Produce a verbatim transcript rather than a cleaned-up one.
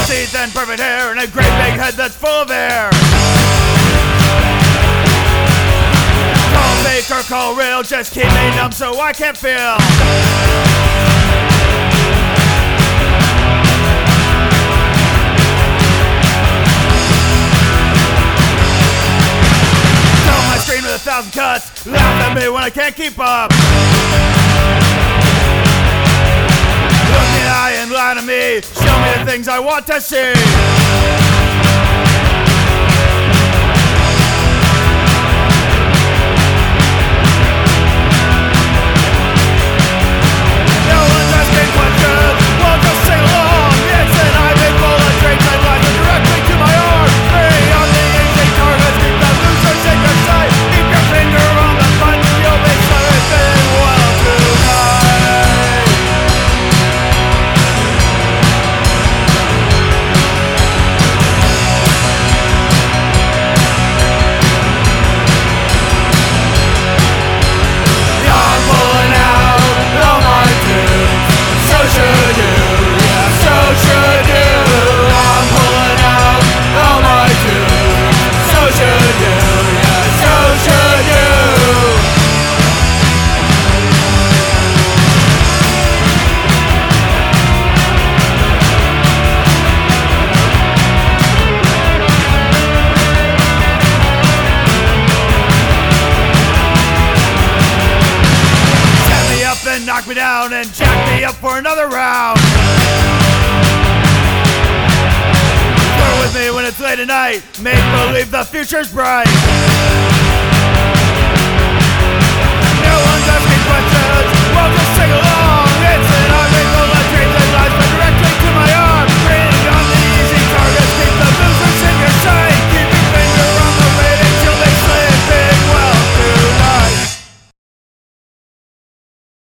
teeth and perfect hair, and a great big head that's full of air. Call fake or call real, just keep me numb so I can't feel. Fill my screen with a thousand cuts, laugh at me when I can't keep up. Look me in the eye and lie to me, show me the things I want to see. No one's asking questions, we'll just sing along. It's an eye big full of drinks and life directly to my arm. Three on the easy targets, keep the losers in your sight. Keep your finger on the button, you'll be slipping well tonight. Knock me down and jack me up for another round. You're with me when it's late at night, make believe the future's bright.